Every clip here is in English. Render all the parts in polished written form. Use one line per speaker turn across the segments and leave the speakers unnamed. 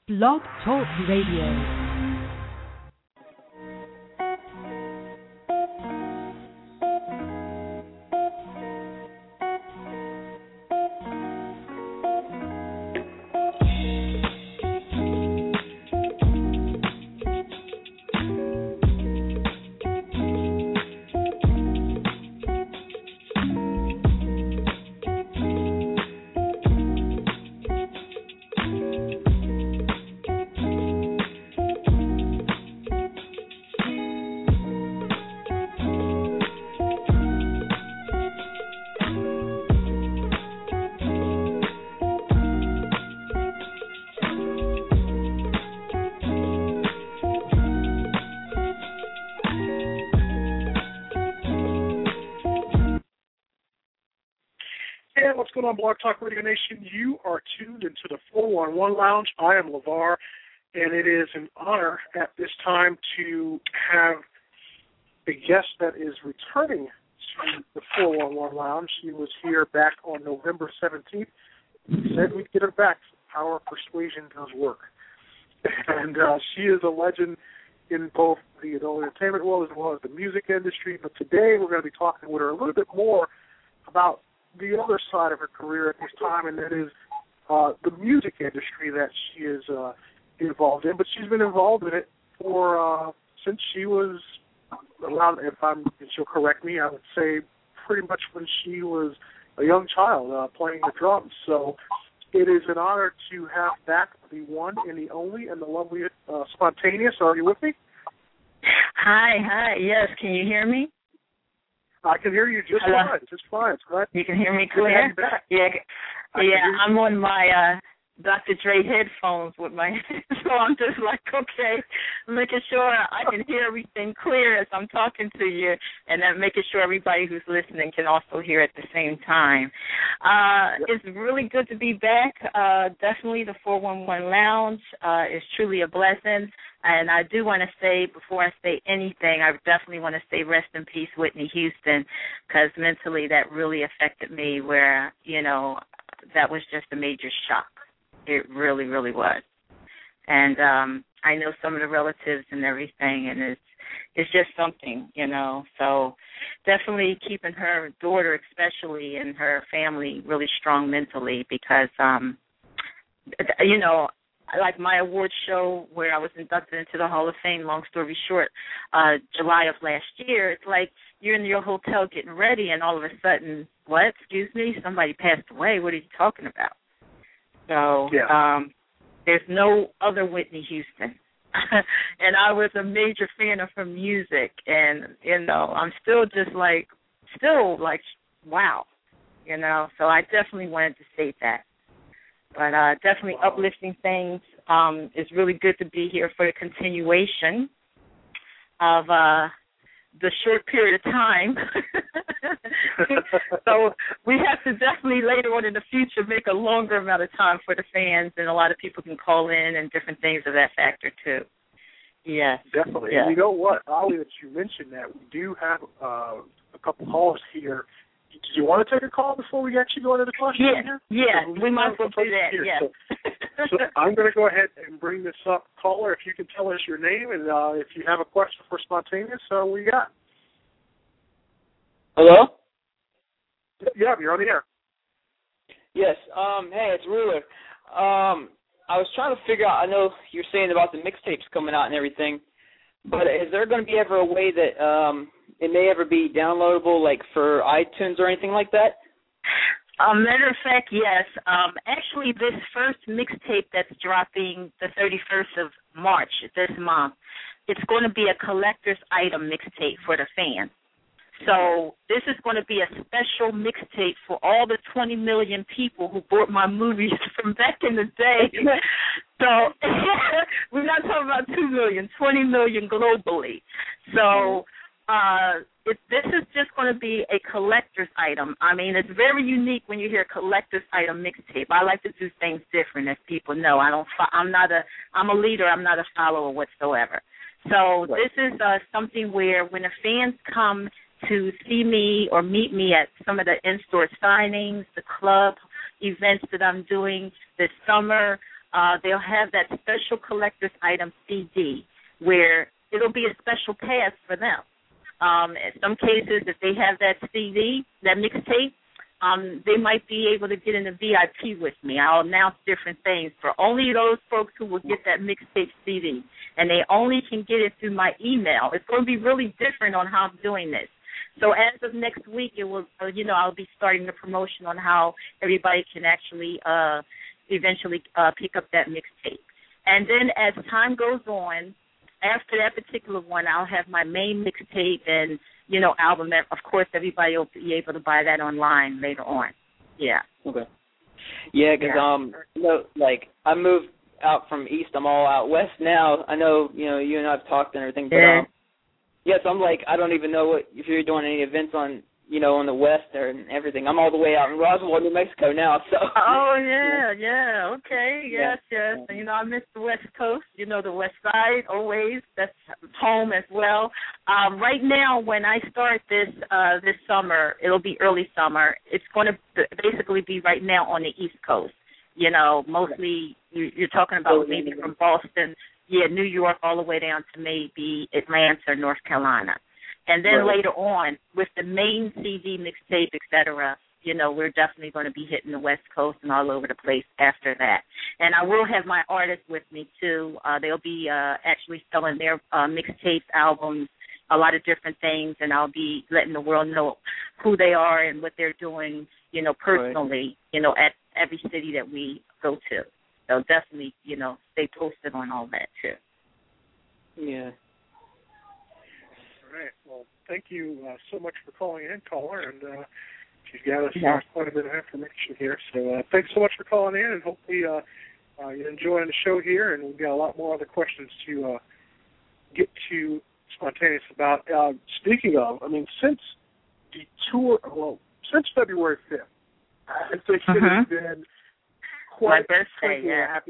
Blog Talk Radio.
What's going on, Blog Talk Radio Nation? You are tuned into the 411 Lounge. I am LeVar, and it is an honor at this time to have a guest that is returning to the 411 Lounge. She was here back on November 17th. We said we'd get her back. Power of persuasion does work. And she is a legend in both the adult entertainment world as well as the music industry. But today we're going to be talking with her a little bit more about the other side of her career at this time, and that is the music industry that she is involved in. But she's been involved in it for since she was around. If she'll correct me, I would say pretty much when she was a young child playing the drums. So it is an honor to have back the one and the only and the lovely Spontaneous. Are you with me?
Hi. Yes, can you hear me?
I can hear you just fine. Just fine. It's great.
You can hear me clear? Yeah. I'm on my Dr. Dre headphones with my so I'm just like, okay, making sure I can hear everything clear as I'm talking to you, and then making sure everybody who's listening can also hear at the same time. It's really good to be back. Definitely the 411 Lounge is truly a blessing. And I do want to say, before I say anything, I definitely want to say rest in peace, Whitney Houston, because mentally that really affected me where, that was just a major shock. It really, really was. And I know some of the relatives and everything, and it's just something, So definitely keeping her daughter especially and her family really strong mentally because, like my award show where I was inducted into the Hall of Fame, long story short, July of last year, it's like you're in your hotel getting ready and all of a sudden, what, excuse me, somebody passed away. What are you talking about? So there's no other Whitney Houston. And I was a major fan of her music. And, I'm still wow, So I definitely wanted to say that. But definitely uplifting things. It's really good to be here for the continuation of the short period of time. So we have to definitely later on in the future make a longer amount of time for the fans, and a lot of people can call in and different things of that factor too. Yes.
Definitely.
Yes.
And you know what, Ollie, that you mentioned that, we do have a couple calls here. Did you want to take a call before we actually go into the question?
Yeah, we might as well do that, yeah.
So I'm going to go ahead and bring this up. Caller, if you can tell us your name and if you have a question for Spontaneous, we got.
Hello?
Yeah, you're on the air.
Yes, hey, it's Ruler. I was trying to figure out, I know you're saying about the mixtapes coming out and everything, but is there going to be ever a way that it may ever be downloadable, like for iTunes or anything like that?
Matter of fact, yes. Actually, this first mixtape that's dropping the 31st of March this month, it's going to be a collector's item mixtape for the fans. So this is going to be a special mixtape for all the 20 million people who bought my movies from back in the day. So we're not talking about 2 million, 20 million globally. So this is just going to be a collector's item. I mean, it's very unique when you hear collector's item mixtape. I like to do things different, as people know. I'm a leader. I'm not a follower whatsoever. So This is something where when the fans come to see me or meet me at some of the in-store signings, the club events that I'm doing this summer, they'll have that special collector's item CD where it'll be a special pass for them. In some cases, if they have that CD, that mixtape, they might be able to get in the VIP with me. I'll announce different things for only those folks who will get that mixtape CD, and they only can get it through my email. It's going to be really different on how I'm doing this. So as of next week, it will, I'll be starting the promotion on how everybody can actually eventually pick up that mixtape. And then as time goes on, after that particular one, I'll have my main mixtape and, album. Of course, everybody will be able to buy that online later on. Yeah.
Okay. Yeah, because, I moved out from East. I'm all out West now. I know, you and I have talked and everything, but, yes, I'm I don't even know if you're doing any events on, on the West or and everything. I'm all the way out in Roswell, New Mexico now, so.
Oh, yeah, okay, yes. I miss the West Coast, the West Side, always. That's home as well. Right now, when I start this summer, it'll be early summer. It's going to basically be right now on the East Coast. Mostly you're talking about maybe from Boston, New York, all the way down to maybe Atlanta or North Carolina. And then later on, with the main CD, mixtape, et cetera, we're definitely going to be hitting the West Coast and all over the place after that. And I will have my artists with me, too. They'll be actually selling their mixtapes, albums, a lot of different things, and I'll be letting the world know who they are and what they're doing, personally, at every city that we go to. So definitely, stay posted on all that, too.
Yeah.
All right. Well, thank you so much for calling in, caller, and you've got us quite a bit of information here. So thanks so much for calling in, and hopefully you're enjoying the show here, and we've got a lot more other questions to get to Spontaneous about. Speaking of, since the tour, since February 5th, I think it has been quite
my birthday,
a happy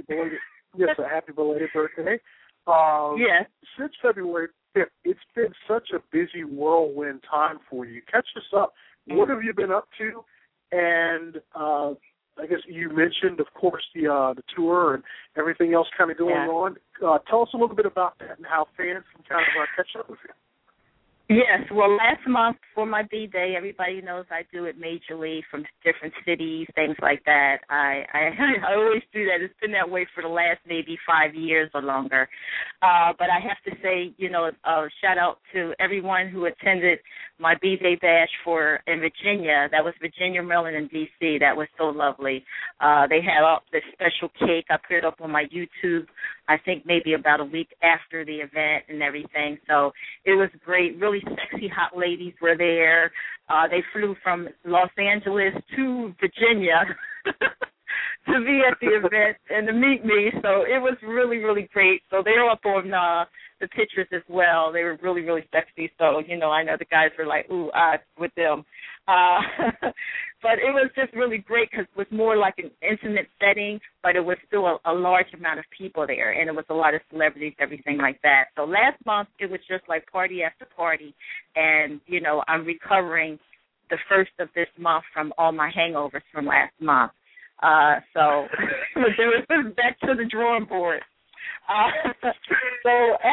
belated birthday. Since February 5th, it's been such a busy whirlwind time for you. Catch us up. What have you been up to? And I guess you mentioned, of course, the tour and everything else kind of going on. Tell us a little bit about that and how fans can kind of catch up with you.
Yes, well, last month for my B-Day, everybody knows I do it majorly from different cities, things like that. I always do that. It's been that way for the last maybe 5 years or longer. But I have to say, shout out to everyone who attended my B-Day bash in Virginia. That was Virginia, Maryland, and D.C. That was so lovely. They had up this special cake. I put it up on my YouTube, I think maybe about a week after the event and everything. So it was great. Really sexy hot ladies were there. They flew from Los Angeles to Virginia to be at the event and to meet me. So it was really, really great. So they were up on the pictures as well. They were really, really sexy. So, I know the guys were like, ooh, with them. But it was just really great because it was more like an intimate setting, but it was still a large amount of people there, and it was a lot of celebrities, everything like that. So last month it was just like party after party, and, I'm recovering the first of this month from all my hangovers from last month. So it was back to the drawing board. So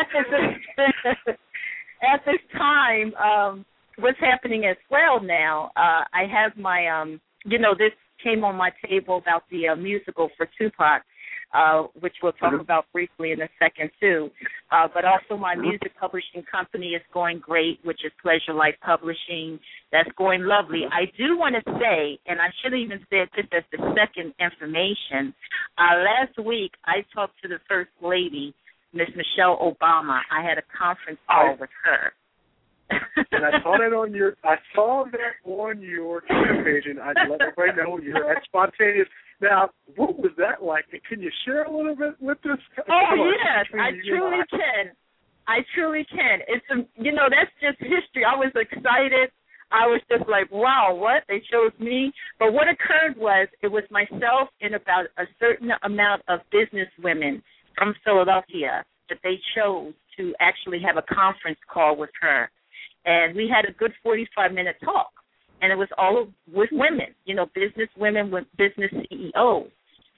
at this time, what's happening as well now, I have my, this came on my table about the musical for Tupac, which we'll talk about briefly in a second, too. But also my music publishing company is going great, which is Pleasure Life Publishing. That's going lovely. I do want to say, and I should have even said this as the second information, last week I talked to the First Lady, Miss Michelle Obama. I had a conference call with her.
And I saw that on your Twitter page, and I let everybody know you're at Spontaneous. Now, what was that like? Can you share a little bit with us?
Oh, yes, I truly can. I truly can. It's that's just history. I was excited. I was just like, wow, what? They chose me. But what occurred was it was myself and about a certain amount of business women from Philadelphia that they chose to actually have a conference call with her. And we had a good 45-minute talk. And it was all with women, business women with business CEOs.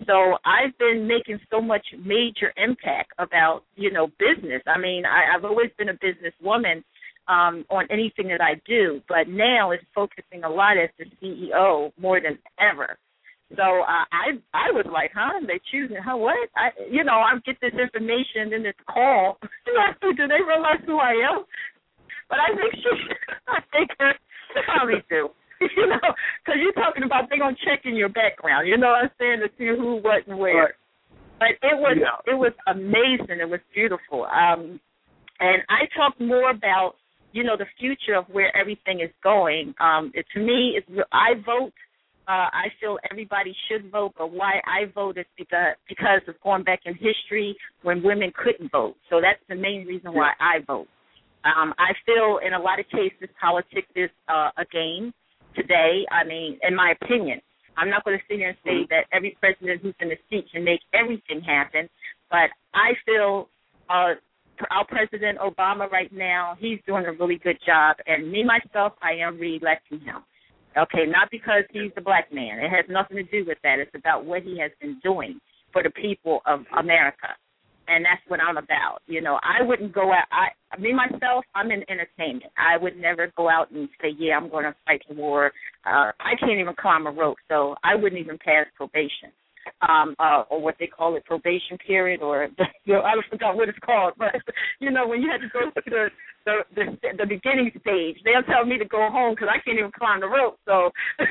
So I've been making so much major impact about, business. I mean, I've always been a businesswoman on anything that I do, but now it's focusing a lot as the CEO more than ever. So I was like, they choosing her? What? I get this information in this call. Do they realize who I am? But I think her probably do. Because you're talking about they're going to check in your background. You know what I'm saying? To see who, what, and where. Right. But it was amazing. It was beautiful. And I talked more about, the future of where everything is going. To me, I vote. I feel everybody should vote, but why I vote is because of going back in history when women couldn't vote. So that's the main reason why I vote. I feel in a lot of cases politics is a game today. I mean, in my opinion. I'm not going to sit here and say that every president who's in the seat can make everything happen, but I feel our President Obama right now, he's doing a really good job, and me, myself, I am re-electing him. Okay, not because he's a black man. It has nothing to do with that. It's about what he has been doing for the people of America, and that's what I'm about. I wouldn't go out. Myself, I'm in entertainment. I would never go out and say, I'm going to fight the war. I can't even climb a rope, so I wouldn't even pass probation. Or what they call it, probation period, or I forgot what it's called. But when you had to go through the beginning stage, they'll tell me to go home because I can't even climb the rope. So but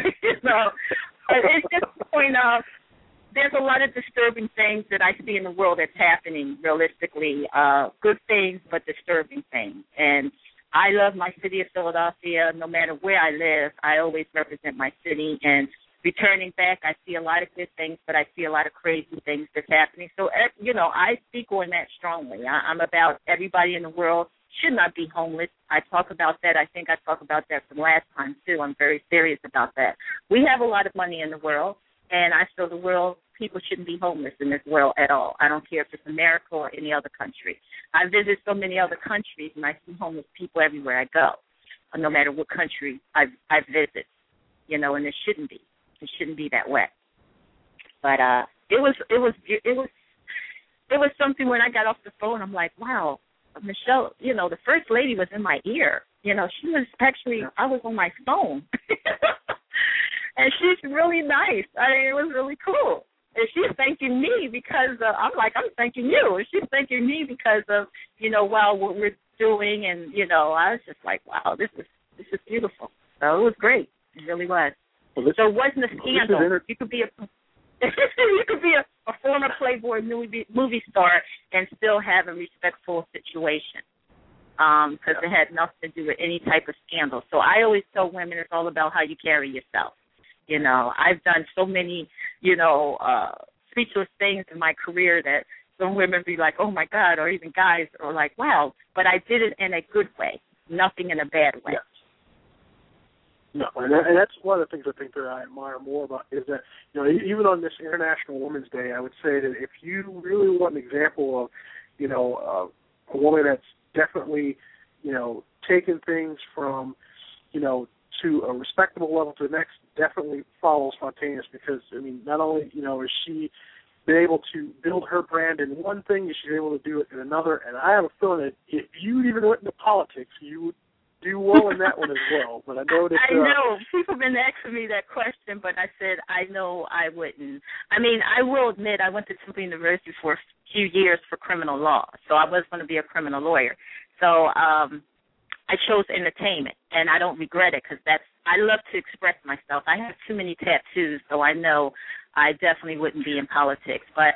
it's just the point of there's a lot of disturbing things that I see in the world that's happening. Realistically, good things, but disturbing things. And I love my city of Philadelphia. No matter where I live, I always represent my city. And returning back, I see a lot of good things, but I see a lot of crazy things that's happening. So, I speak on that strongly. I'm about everybody in the world should not be homeless. I talk about that. I think I talked about that from last time, too. I'm very serious about that. We have a lot of money in the world, and I feel the world, people shouldn't be homeless in this world at all. I don't care if it's America or any other country. I visit so many other countries, and I see homeless people everywhere I go, no matter what country I visit, and it shouldn't be. It shouldn't be that way. But it was something when I got off the phone. I'm like, wow, Michelle. The first lady was in my ear. She was actually. I was on my phone, and she's really nice. I mean, it was really cool. And she's thanking me because I'm thanking you. And she's thanking me because of what we're doing, and I was just like, wow, this is beautiful. So it was great. It really was. So it wasn't a scandal. You could be a former Playboy movie star and still have a respectful situation because it had nothing to do with any type of scandal. So I always tell women it's all about how you carry yourself. I've done so many, speechless things in my career that some women be like, oh, my God, or even guys are like, wow. But I did it in a good way, nothing in a bad way.
Yeah. No, and that's one of the things I think that I admire more about is that, even on this International Women's Day, I would say that if you really want an example of, a woman that's definitely, taken things from, to a respectable level to the next, definitely follows Spontaneous because, not only, is she been able to build her brand in one thing, she's able to do it in another, and I have a feeling that if you even went into politics, you would do well in that one as well. But I know that
I know people have been asking me that question, but I said I know I wouldn't. I will admit I went to Temple University for a few years for criminal law, so I was going to be a criminal lawyer. So I chose entertainment, and I don't regret it because I love to express myself. I have too many tattoos, so I know I definitely wouldn't be in politics. But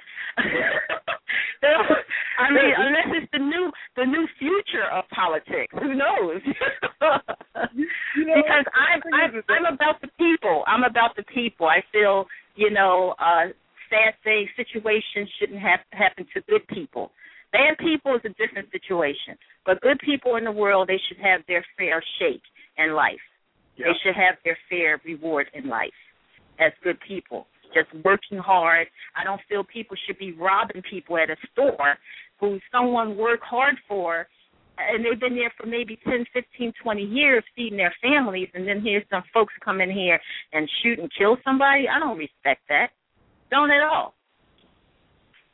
unless it's the new future of politics, who knows? Because I'm about the people. I'm about the people. I feel sad things, situations shouldn't happen to good people. Bad people is a different situation, but good people in the world, they should have their fair shake in life. Yeah. They should have their fair reward in life as good people. Just working hard. I don't feel people should be robbing people at a store who someone worked hard for, and they've been there for maybe 10, 15, 20 years feeding their families, and then here's some folks come in here and shoot and kill somebody. I don't respect that. Don't at all.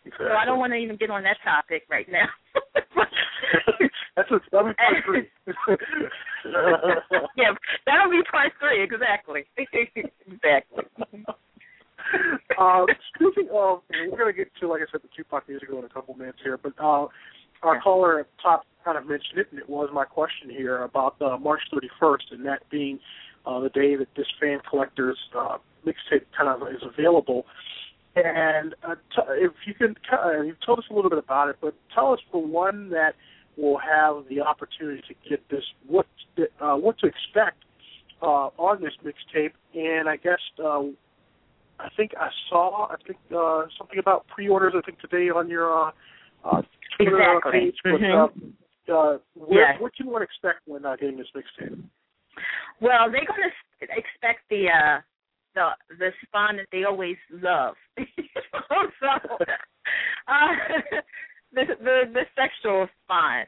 Exactly.
So I don't want to even get on that topic right now.
That'll be part 3.
Yeah, that'll be part 3, exactly. Exactly.
Speaking of, we're going to get to, like I said, the Tupac music in a couple minutes here, but our caller at the top kind of mentioned it, and it was my question here about March 31st, and that being the day that this Fan Collector's mixtape kind of is available. And if you can, you've told us a little bit about it, but tell us, for one, that will have the opportunity to get this, what to expect on this mixtape, and I guess I think I saw something about pre-orders, I think, today on your Twitter page. But, what can one expect when getting this mixtape?
Well, they're going to expect the spawn that they always love. So, the sexual spawn,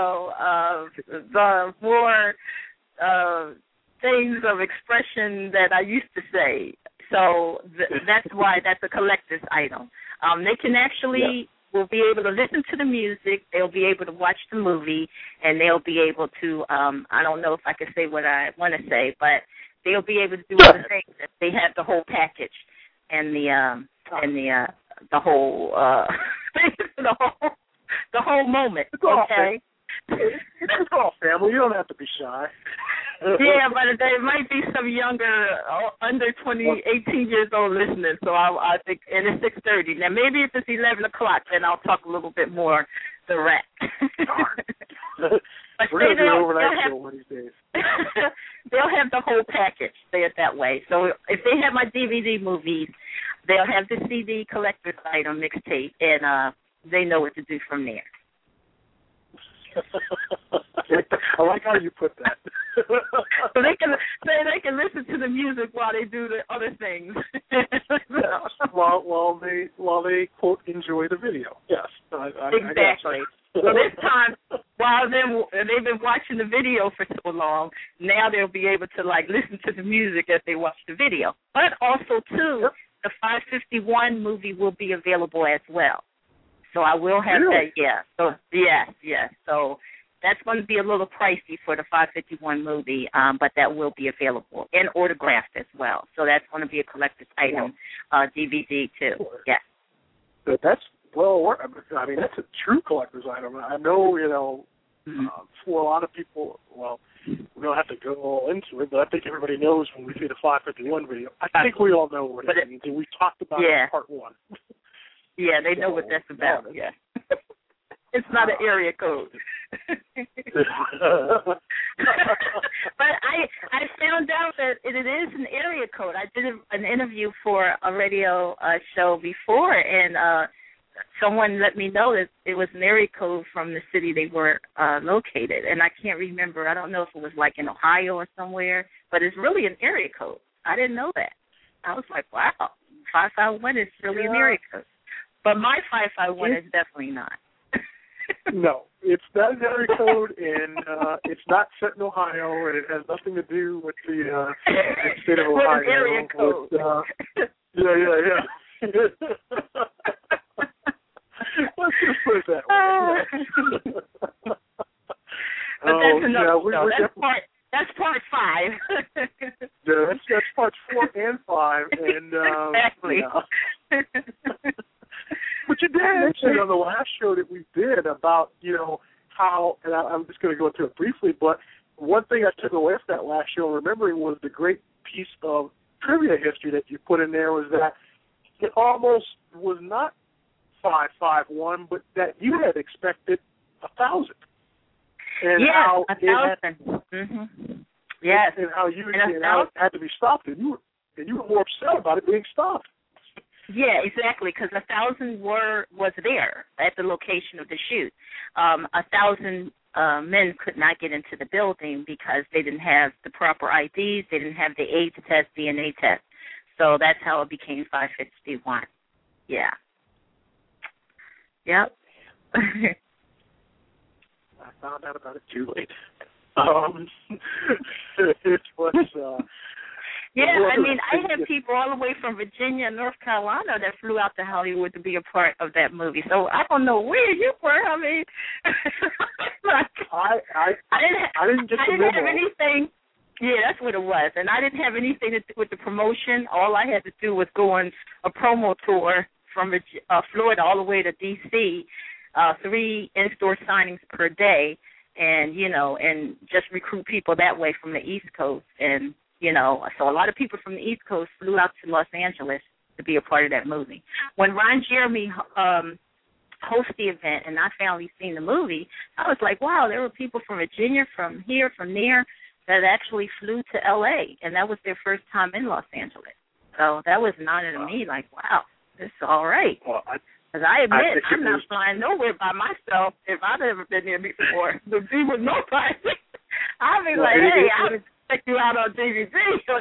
the more things of expression that I used to say. So that's why that's a collector's item. They can actually will be able to listen to the music, they'll be able to watch the movie, and they'll be able to, I don't know if I can say what I want to say, but they'll be able to do other things if they have the whole package and the whole the whole moment. Okay.
It's all family. You don't have to be shy.
Yeah, but there might be some younger, under 18 years old listeners. So I think, and it's 6:30. Now maybe if it's 11 o'clock, then I'll talk a little bit more direct.
We're going to do an overnight show one of these days.
They'll have the whole package, say it that way. So if they have my DVD movies, they'll have the CD collector's item mixtape, and they know what to do from there.
I like how you put that.
So they can listen to the music while they do the other things.
Yes, while they quote enjoy the video. Yes,
exactly. So this time, while they've been watching the video for so long, now they'll be able to listen to the music as they watch the video. But also too, the 551 movie will be available as well. So I will have that, yeah. So, yes. So that's going to be a little pricey for the 551 movie, but that will be available and autographed as well. So that's going to be a collector's item DVD too. Yes.
But that's I mean, that's a true collector's item. I know, for a lot of people, we don't have to go all into it, but I think everybody knows when we see the 551 video. I think we all know what it means. We talked about it in part 1.
Yeah, they know what that's about. Yeah. It's not an area code. But I found out that it is an area code. I did an interview for a radio show before, and someone let me know that it was an area code from the city they were located. And I can't remember. I don't know if it was in Ohio or somewhere, but it's really an area code. I didn't know that. I was like, wow, 551 is really an area code. But my 551 is definitely not.
No, it's not an area code, and it's not set in Ohio, and it has nothing to do with the state of Ohio.
With an area code.
Yeah. Let's just put it that way.
But that's enough. That's part 5.
That's parts 4 and 5, and
exactly.
But you did mention on the last show that we did about, how, and I'm just going to go through it briefly, but one thing I took away from that last show, remembering, was the great piece of trivia history that you put in there, was that it almost was not 551, but that you had expected 1,000. And how
1,000. Yes.
And how it had to be stopped, and you were more upset about it being stopped.
Yeah, exactly, because 1,000 was there at the location of the shoot. 1,000 men could not get into the building because they didn't have the proper IDs, they didn't have the AIDS test, DNA test. So that's how it became 551. Yeah. Yep.
I found out about it too late. It was
Yeah, I mean, I had people all the way from Virginia and North Carolina that flew out to Hollywood to be a part of that movie. So I don't know where you were. I mean,
I didn't
have anything. Yeah, that's what it was. And I didn't have anything to do with the promotion. All I had to do was go on a promo tour from Florida all the way to D.C., 3 in-store signings per day, and, and just recruit people that way from the East Coast. And, so a lot of people from the East Coast flew out to Los Angeles to be a part of that movie. When Ron Jeremy hosted the event and I finally seen the movie, I was like, wow, there were people from Virginia, from here, from there, that actually flew to L.A., and that was their first time in Los Angeles. So that was an honor to me, like, wow, this is all right. Because I admit, I'm not flying nowhere by myself if I've ever been there before. To be with nobody. I'll be like, hey, I'll check you out on DVD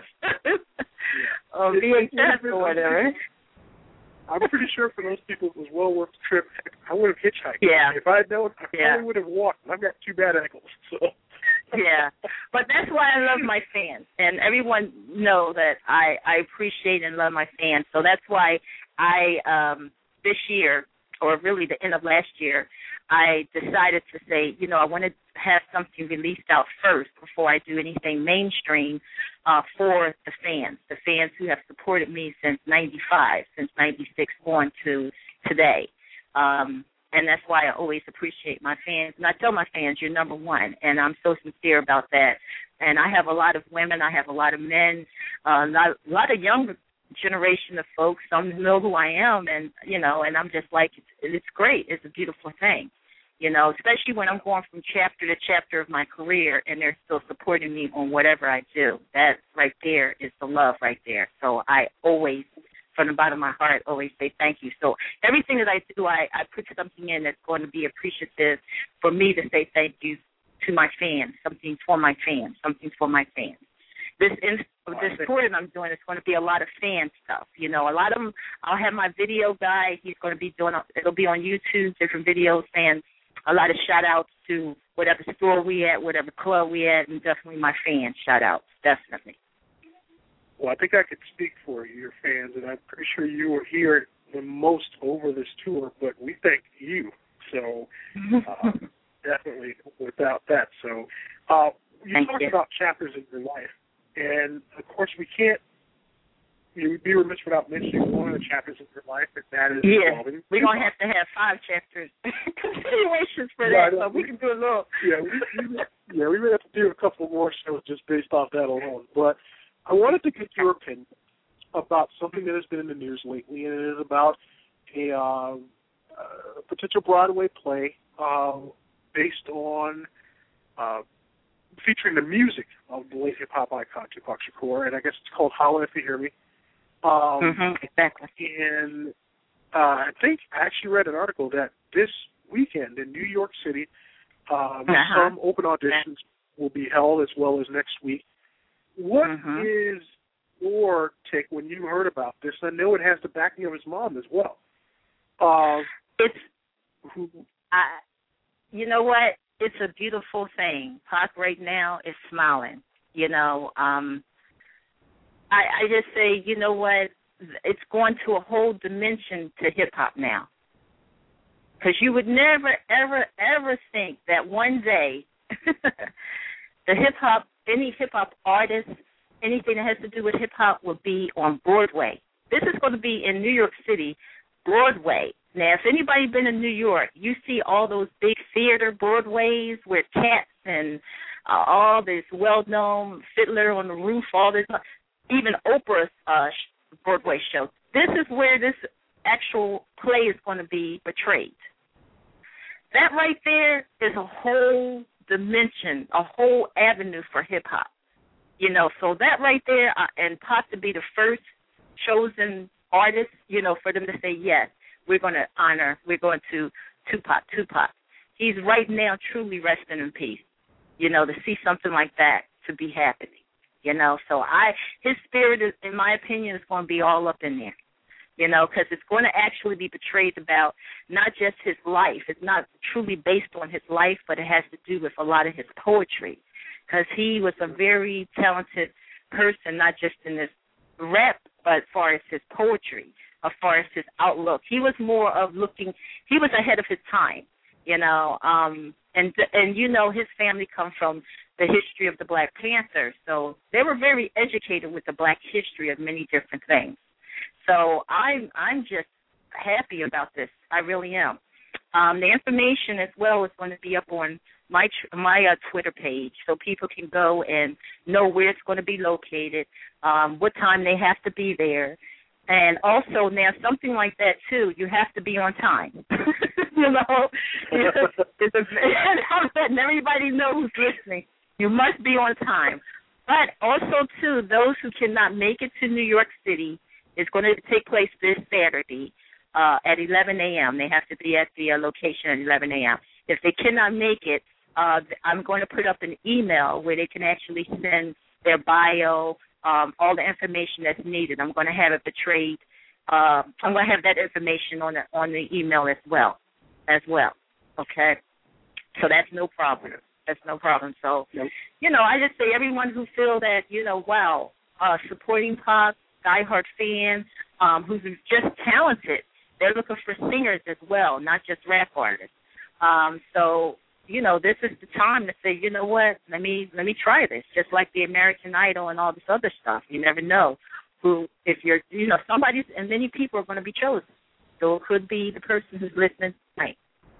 or VHS or whatever.
I'm pretty sure for those people it was well worth the trip. I would have hitchhiked.
Yeah.
If I had known, I probably would have walked. I've got 2 bad ankles, so...
Yeah, but that's why I love my fans, and everyone know that I appreciate and love my fans. So that's why I, this year, or really the end of last year, I decided to say, I want to have something released out first before I do anything mainstream for the fans who have supported me since 95, since 96 on to today. And that's why I always appreciate my fans. And I tell my fans, you're number one. And I'm so sincere about that. And I have a lot of women. I have a lot of men, a lot of younger generation of folks. Some know who I am. And, and I'm just like, it's great. It's a beautiful thing, especially when I'm going from chapter to chapter of my career and they're still supporting me on whatever I do. That right there is the love right there. So I always, from the bottom of my heart, always say thank you. So everything that I do, I put something in that's going to be appreciative for me to say thank you to my fans, something for my fans, something for my fans. This tour that I'm doing is going to be a lot of fan stuff. A lot of them, I'll have my video guy. He's going to be doing, it'll be on YouTube, different videos, saying a lot of shout-outs to whatever store we at, whatever club we at, and definitely my fans shout-outs, definitely.
Well, I think I could speak for your fans, and I'm pretty sure you will hear the most over this tour, but we thank you. So definitely without that. So you talked about chapters in your life, and, of course, we can't we'd be remiss without mentioning one of the chapters in your life, and that is involving
we're going to have 5 chapters continuations for that, so we can do a little.
We may have to do a couple more shows just based off that alone, but I wanted to get your opinion about something that has been in the news lately, and it is about a potential Broadway play based on featuring the music of the late hip-hop icon Tupac Shakur, and I guess it's called Holla If You Hear Me.
Exactly.
And I think I actually read an article that this weekend in New York City, some open auditions will be held as well as next week. What is your take when you heard about this? I know it has the backing of his mom as well.
You know what? It's a beautiful thing. Pac right now is smiling. I just say, you know what? It's going to a whole dimension to hip-hop now. Because you would never, ever, ever think that one day any hip-hop artist, anything that has to do with hip-hop will be on Broadway. This is going to be in New York City, Broadway. Now, if anybody been in New York, you see all those big theater Broadways with cats and all this well-known Fiddler on the Roof, all this, even Oprah's Broadway show. This is where this actual play is going to be portrayed. That right there is a whole dimension, a whole avenue for hip-hop. So that right there, and Pac to be the first chosen artist, for them to say, yes, we're going to Tupac. He's right now truly resting in peace, to see something like that, to be happening, So his spirit, is, in my opinion, is going to be all up in there, because it's going to actually be portrayed about not just his life. It's not truly based on his life, but it has to do with a lot of his poetry, because he was a very talented person, not just in this rap, but as far as his poetry, as far as his outlook. He was more of he was ahead of his time, you know, and you know, his family comes from the history of the Black Panthers, so they were very educated with the Black history of many different things. So I'm just happy about this. I really am. The information as well is going to be up on my Twitter page, so people can go and know where it's going to be located, what time they have to be there, and also now something like that too. You have to be on time. You know, I'm letting everybody know who's listening. You must be on time. But also too, those who cannot make it to New York City, it's going to take place this Saturday at 11 a.m. They have to be at the location at 11 a.m. If they cannot make it, I'm going to put up an email where they can actually send their bio, all the information that's needed. I'm going to have it portrayed. I'm going to have that information on the email as well. Okay? So that's no problem. So, you know, I just say everyone who feel that, you know, wow, supporting Pac, diehard fans, who's just talented. They're looking for singers as well, not just rap artists. So, you know, this is the time to say, you know what, let me try this. Just like the American Idol and all this other stuff. You never know who, if you're, you know, somebody's, and many people are going to be chosen. So it could be the person who's listening tonight.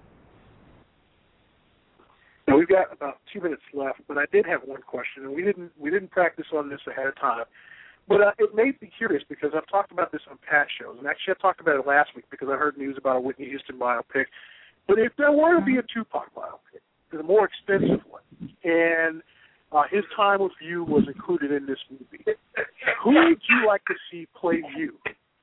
Now, we've got about 2 minutes left, but I did have one question, and we didn't practice on this ahead of time. But it made me curious because I've talked about this on past shows, and actually I talked about it last week because I heard news about a Whitney Houston biopic. But if there were to be a Tupac biopic, a more extensive one, and his time with you was included in this movie, who would you like to see play you?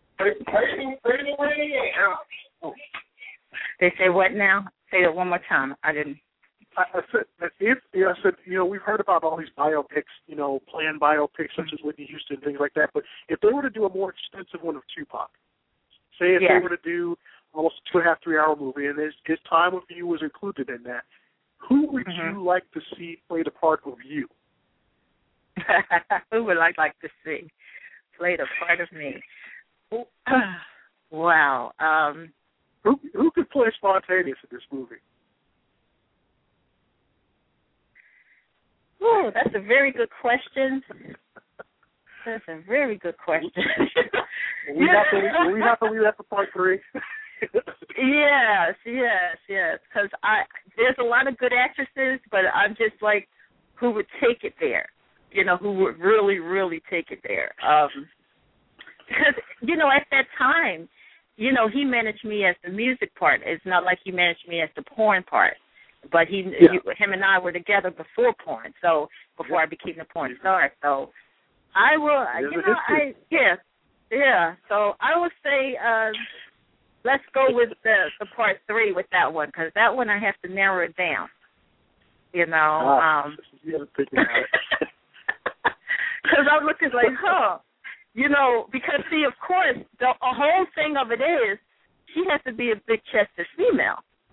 They say what now? Say it one more time. I didn't.
I said, you know, we've heard about all these biopics, you know, planned biopics such as Whitney Houston, things like that. But if they were to do a more extensive one of Tupac, say if they were to do almost a 2.5, 3 hour movie, and his time with you was included in that, who would you like to see play the part of you?
Who would I like to see play the part of me? Wow.
Who could play Spontaneous in this movie?
Oh, that's a very good question. That's a very good question.
Will we have to leave that for part 3?
Yes. Because there's a lot of good actresses, but I'm just like, who would take it there? You know, who would really, really take it there? Because, you know, at that time, you know, he managed me as the music part. It's not like he managed me as the porn part. But him and I were together before porn, so before I became the porn star. So I will, So I would say let's go with the part 3 with that one, because that one I have to narrow it down. You know, because I'm looking like, you know, because see, of course, the whole thing of it is she has to be a big chested female.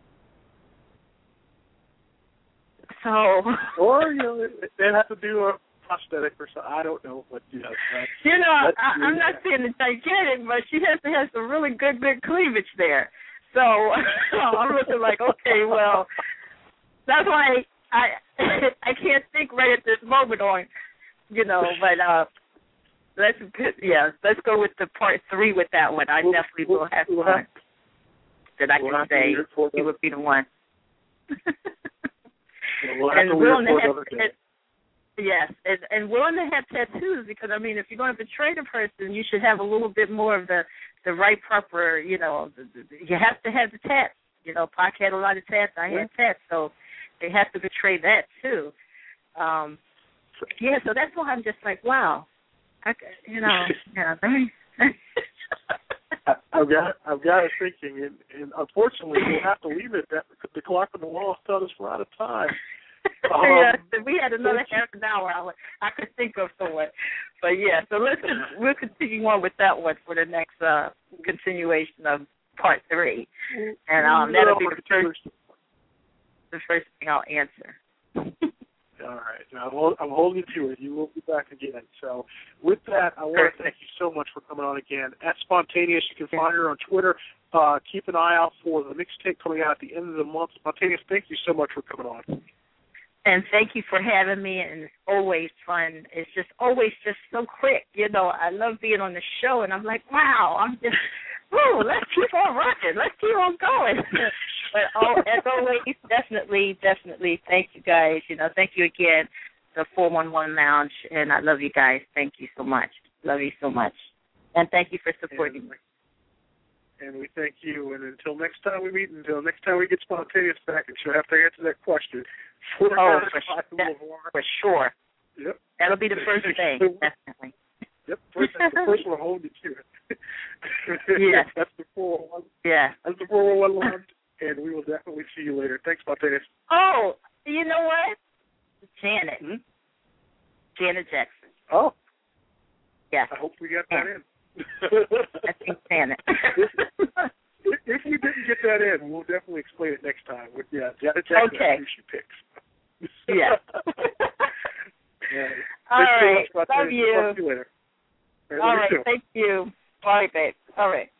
So,
or you know, they have to do a prosthetic or something. I don't know, but you know.
I'm not saying it's gigantic, but she has to have some really good cleavage there. So I'm looking like, okay, well, that's why I can't think right at this moment on, you know. But let's go with the part 3 with that one. I definitely will have one that I can say he would be the one. And willing to have willing to have tattoos, because I mean, if you're going to portray the person, you should have a little bit more of the right proper, you know. You have to have the tats. You know, Pac had a lot of tats. I had tats, so they have to portray that too. So that's why I'm just like, wow, I've
got it thinking, and unfortunately, we'll have to leave it. The clock on the wall tells us we're out of time.
If we had another half an hour, I could think of someone. But so we'll continue on with that one for the next continuation of part 3, and that'll be the first thing I'll answer.
All right. Now, I'm holding you to it. You will be back again. So with that, I want to thank you so much for coming on again. At Spontaneous, you can find her on Twitter. Keep an eye out for the mixtape coming out at the end of the month. Spontaneous, thank you so much for coming on.
And thank you for having me, and it's always fun. It's just always just so quick. You know, I love being on the show, and I'm like, wow, I'm just, let's keep on rocking. Let's keep on going. But as always, definitely, thank you guys. You know, thank you again, the 411 Lounge, and I love you guys. Thank you so much. Love you so much. And thank you for supporting me.
And we thank you. And until next time we meet, until next time we get Spontaneous back, and she'll have to answer that question.
For sure.
Yep.
That'll be the first thing, definitely.
Yep, that's the first one holding you to it.
Yes.
That's the 401.
Yeah.
That's the 401 Lounge, and we will definitely see you later. Thanks, Spontaneous.
Oh, you know what? Janet.
Mm-hmm.
Janet Jackson.
Oh.
Yes.
I hope we got that in.
I think Janet.
If we didn't get that in, we'll definitely explain it next time. Janet Jackson,
okay.
Who she picks.
Yeah. All right. Love you.
Talk to you later.
All right. Thank you. All right, babe. All right.